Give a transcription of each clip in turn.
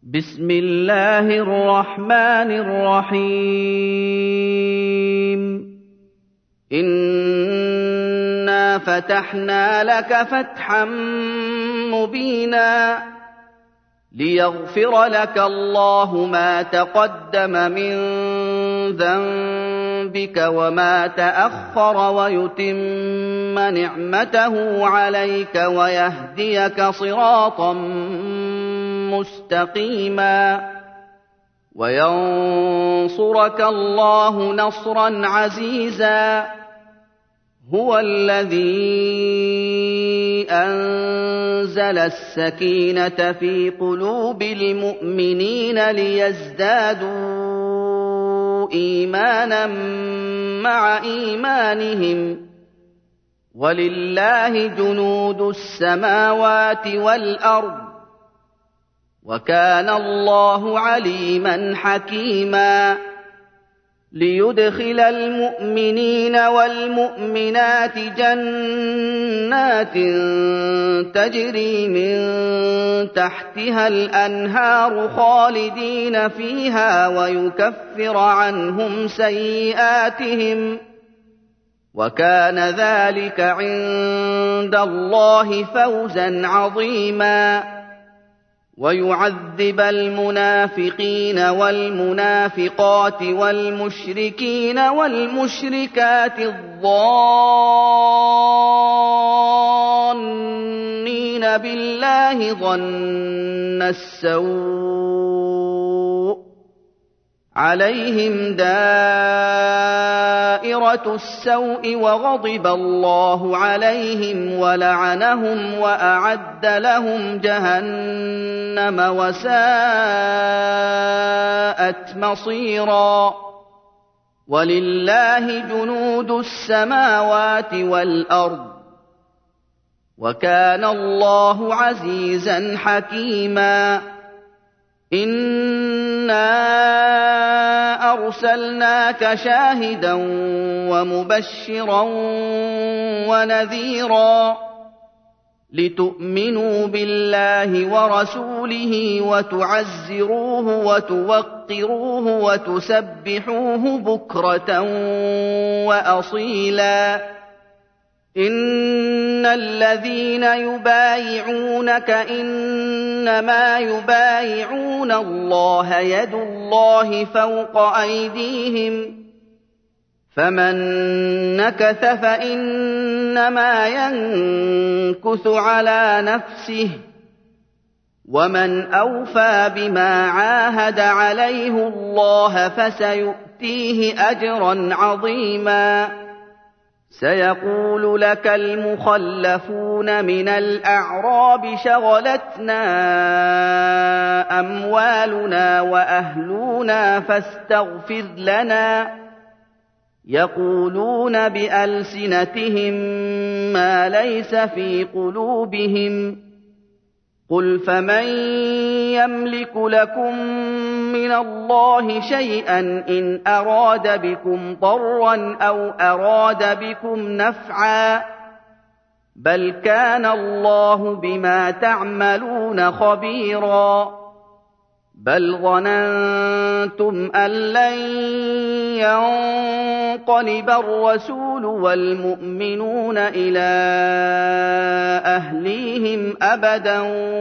بسم الله الرحمن الرحيم إنا فتحنا لك فتحا مبينا ليغفر لك الله ما تقدم من ذنبك وما تأخر ويتم نعمته عليك ويهديك صراطا مستقيما وينصرك الله نصرا عزيزا هو الذي أنزل السكينة في قلوب المؤمنين ليزدادوا إيمانا مع إيمانهم ولله جنود السماوات والأرض وكان الله عليما حكيما ليدخل المؤمنين والمؤمنات جنات تجري من تحتها الأنهار خالدين فيها ويكفر عنهم سيئاتهم وكان ذلك عند الله فوزا عظيما ويعذب المنافقين والمنافقات والمشركين والمشركات الظانين بالله ظن السوء عليهم دائرة السوء وغضب الله عليهم ولعنهم وأعد لهم جهنم وساءت مصيرا ولله جنود السماوات والأرض وكان الله عزيزا حكيما إنا أرسلناك شاهدا ومبشرا ونذيرا لتؤمنوا بالله ورسوله وتعزروه وتوقروه وتسبحوه بكرة وأصيلا إن الذين يبايعونك إنما يبايعون الله يد الله فوق أيديهم فمن نكث فإنما ينكث على نفسه ومن أوفى بما عاهد عليه الله فسيؤتيه أجرا عظيما سيقول لك المخلفون من الأعراب شغلتنا أموالنا وأهلنا فاستغفر لنا يقولون بألسنتهم ما ليس في قلوبهم قل فمن يملك لكم من الله شيئا إن أراد بكم ضرا أو أراد بكم نفعا بل كان الله بما تعملون خبيرا بل ظننتم أن لن ينقلب الرسول والمؤمنون إلى أهليهم أبدا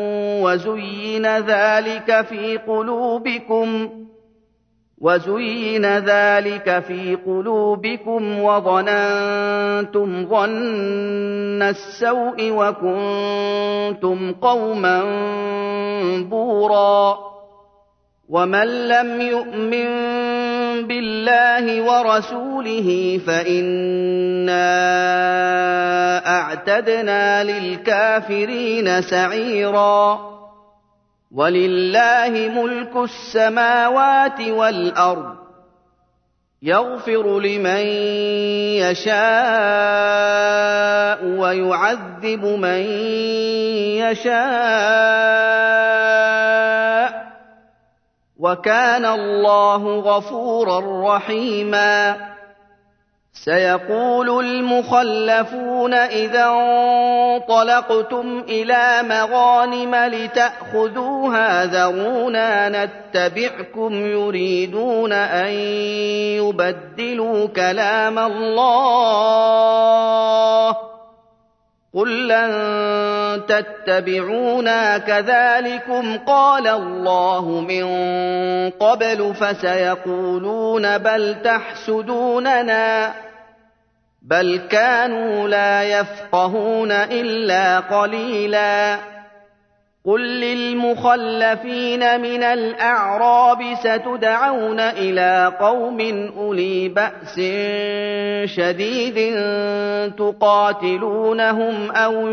وزين ذلك في قلوبكم وظننتم ظن السوء وكنتم قوما بورا ومن لم يؤمن بالله ورسوله فإنا أعتدنا للكافرين سعيرا ولله ملك السماوات والأرض يغفر لمن يشاء ويعذب من يشاء وكان الله غفورا رحيما سيقول المخلفون إذا انطلقتم إلى مغانم لتأخذوها ذرونا نتبعكم يريدون أن يبدلوا كلام الله قل لن تتبعونا كذلكم قال الله من قبل فسيقولون بل تحسدوننا بل كانوا لا يفقهون إلا قليلا قل للمخلفين من الأعراب ستدعون إلى قوم أولي بأس شديد تقاتلونهم أو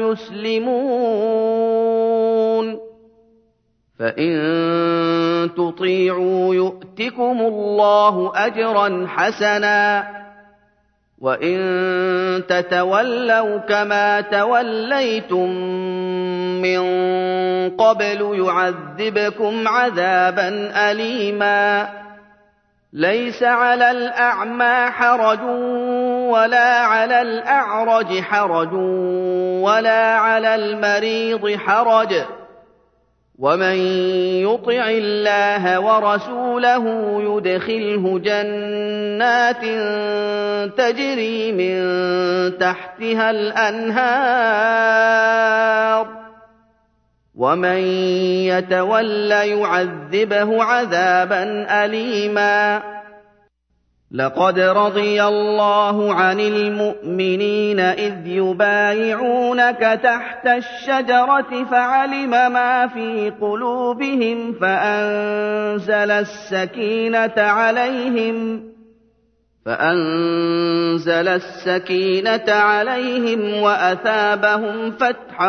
يسلمون فإن تطيعوا يؤتكم الله أجرا حسنا وإن تتولوا كما توليتم من قبل يعذبكم عذابا أليما ليس على الأعمى حرج ولا على الأعرج حرج ولا على المريض حرج ومن يطع الله ورسوله يدخله جنات تجري من تحتها الأنهار ومن يتول يعذبه عذابا أليما لقد رضي الله عن المؤمنين إذ يبايعونك تحت الشجرة فعلم ما في قلوبهم فأنزل السكينة عليهم وأثابهم فتحا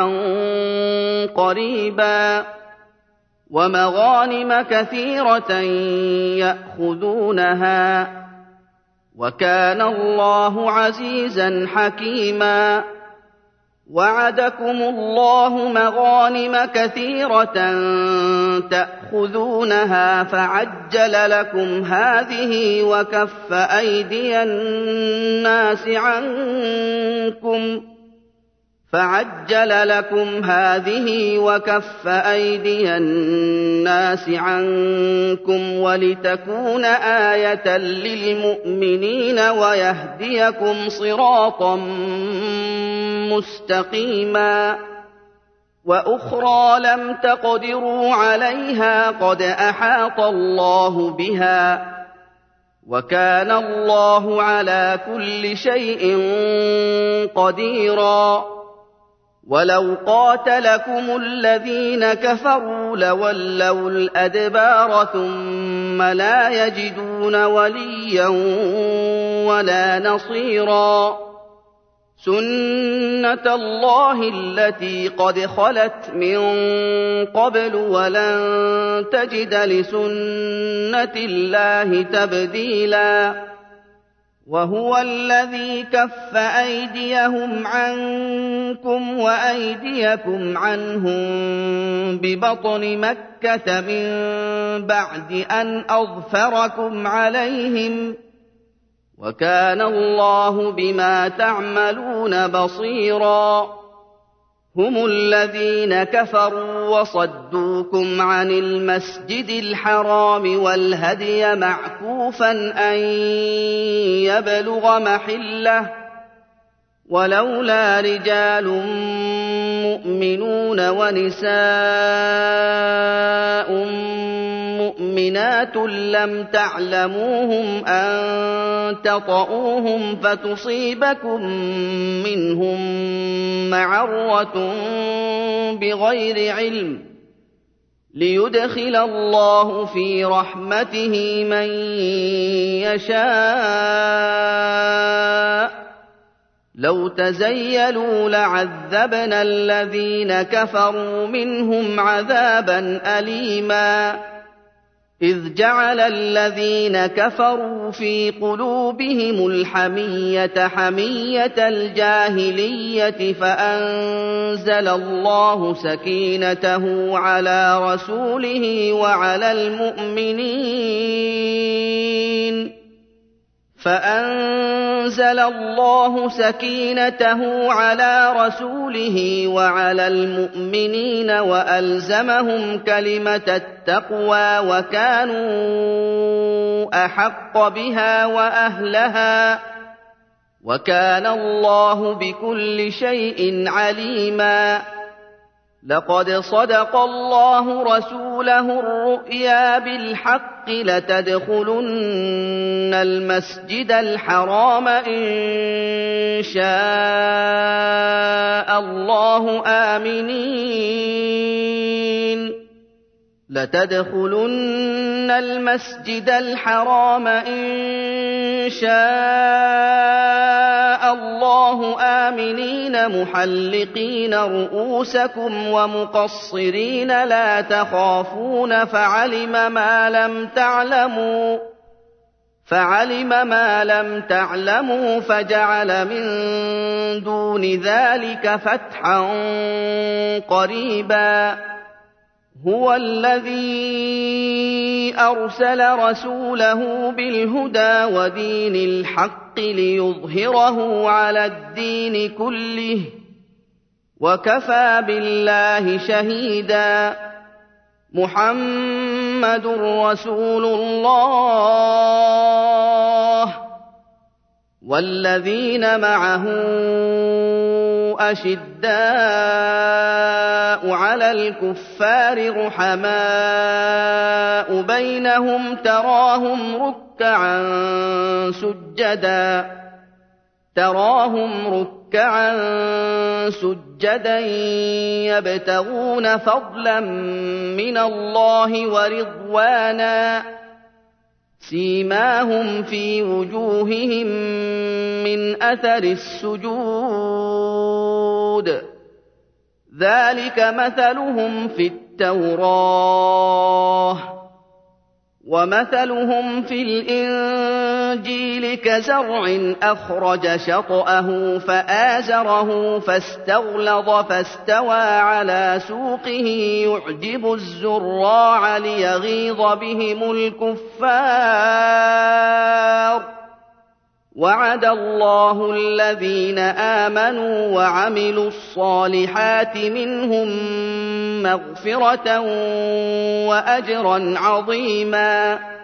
قريبا ومغانم كثيرة يأخذونها وكان الله عزيزا حكيما وعدكم الله مغانم كثيرة تأخذونها فعجل لكم هذه وكف أيدي الناس عنكم ولتكون آية للمؤمنين ويهديكم صراطا مستقيما وأخرى لم تقدروا عليها قد أحاط الله بها وكان الله على كل شيء قديرا ولو قاتلكم الذين كفروا لولوا الأدبار ثم لا يجدون وليا ولا نصيرا سنة الله التي قد خلت من قبل ولن تجد لسنة الله تبديلا وهو الذي كف أيديهم عنكم وأيديكم عنهم ببطن مكة من بعد أن أظفركم عليهم وكان الله بما تعملون بصيرا هم الذين كفروا وصدوكم عن المسجد الحرام والهدي معكوفا أن يبلغ محله ولولا رجال مؤمنون ونساء مؤمنات لم تعلموهم أن تطؤوهم فتصيبكم منهم معرة بغير علم ليدخل الله في رحمته من يشاء لو تزيلوا لعذبنا الذين كفروا منهم عذابا أليما إذ جعل الذين كفروا في قلوبهم الحمية حمية الجاهلية فأنزل الله سكينته على رسوله وعلى المؤمنين فأنزل أَنزَلَ اللَّهُ سَكِينَتَهُ عَلَىٰ رَسُولِهِ وَعَلَى الْمُؤْمِنِينَ وَأَلْزَمَهُمْ كَلِمَةَ التَّقْوَىٰ وَكَانُوا أَحَقَّ بِهَا وَأَهْلَهَا ۚ وَكَانَ اللَّهُ بِكُلِّ شَيْءٍ عَلِيمًا. لقد صدق الله رسوله الرؤيا بالحق لتدخلن المسجد الحرام إن شاء الله آمنين لتدخلن المسجد الحرام إن شاء الله آمنين محلقين رؤوسكم ومقصرين لا تخافون فعلم ما لم تعلموا فجعل من دون ذلك فتحا قريبا. هُوَ الَّذِي أَرْسَلَ رَسُولَهُ بِالْهُدَىٰ وَدِينِ الْحَقِّ لِيُظْهِرَهُ عَلَى الدِّينِ كُلِّهِ ۚ وَكَفَىٰ بِاللَّهِ شَهِيدًا. مُّحَمَّدٌ رَّسُولُ اللَّهِ وَالَّذِينَ مَعَهُ أَشِدَّاءُ عَلَى الْكُفَّارِ رُحَمَاءُ بَيْنَهُمْ تراهم رُكَّعًا سُجَّدًا يَبْتَغُونَ فَضْلًا مِّنَ اللَّهِ وَرِضْوَانًا ۖ سِيمَاهُمْ فِي وُجُوهِهِم مِّنْ أَثَرِ السُّجُودِ ۚ ذَٰلِكَ مَثَلُهُمْ فِي التَّوْرَاةِ ۚ وَمَثَلُهُمْ فِي الْإِنجِيلِ كَزَرْعٍ أَخْرَجَ شَطْأَهُ فَآزَرَهُ فَاسْتَغْلَظَ فَاسْتَوَىٰ عَلَىٰ سُوقِهِ يُعْجِبُ الزُّرَّاعَ لِيَغِيظَ بِهِمُ الْكُفَّارَ ۗ وَعَدَ اللَّهُ الَّذِينَ آمَنُوا وَعَمِلُوا الصَّالِحَاتِ مِنْهُم مَّغْفِرَةً وَأَجْرًا عَظِيمًا.